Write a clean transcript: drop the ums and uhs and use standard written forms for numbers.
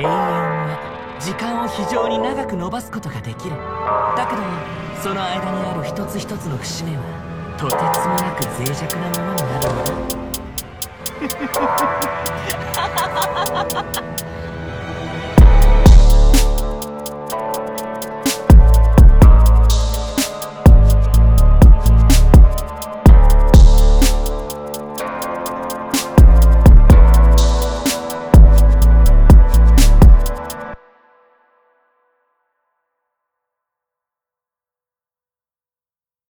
永遠は時間を非常に長く伸ばすことができる。だけどその間にある一つ一つの節目はとてつもなく脆弱なものになるんだ。